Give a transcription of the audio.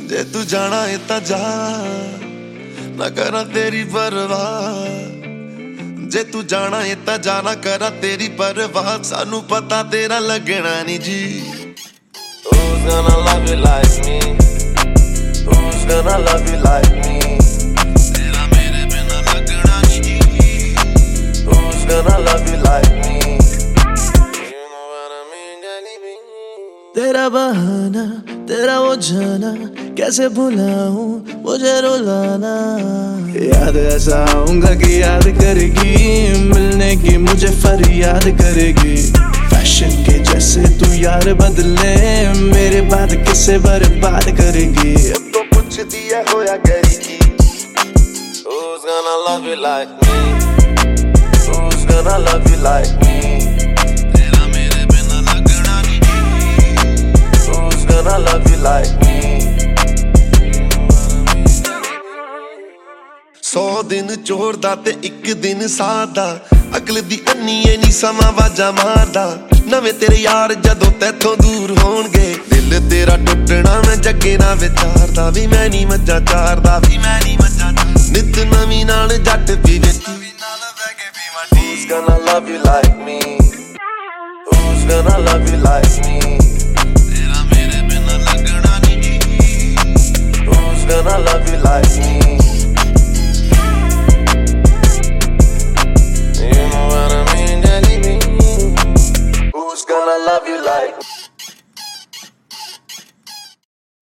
जे तू जाना है ता जा, ना करा तेरी परवाह। जे तू जाना है ता जा, ना करा तेरी परवाह। सानू पता तेरा लगना नहीं जी। Who's gonna love you like me? Who's gonna love you like me? तेरा मेरे बिना लगना नहीं जी। Who's gonna love you like me? You know what I mean, baby? तेरा बहाना, तेरा वो जाना, कैसे भुलाऊं मुझे रुलाना। याद ऐसा आऊंगा कि याद करेगी, मिलने की मुझे फरियाद करेगी। फैशन के जैसे तू यार बदले, मेरे बाद किसे बर्बाद करेगी। अब तो कुछ दिया होया करेगी। Who's gonna love you like me? Who's gonna love you like me? तेरा मेरे बिना लगना नहीं जी। Who's gonna love you like me? 100 दिन चोरदा ते एक दिन सादा, अगले दी अन्नीए नी समा वाजा मारदा। नवे तेरे यार जदों तैथों दूर होणगे, दिल तेरा टुटना मैं जगे ना विचारदा। भी मैं नी मज्जा चारदा, भी मैं नी मज्जा नित नवी नाल जट भी वेखी। Who's gonna love you like me? Who's gonna love you like me? तेरा मेरे बिना लगना नहीं जी। Who's gonna love you like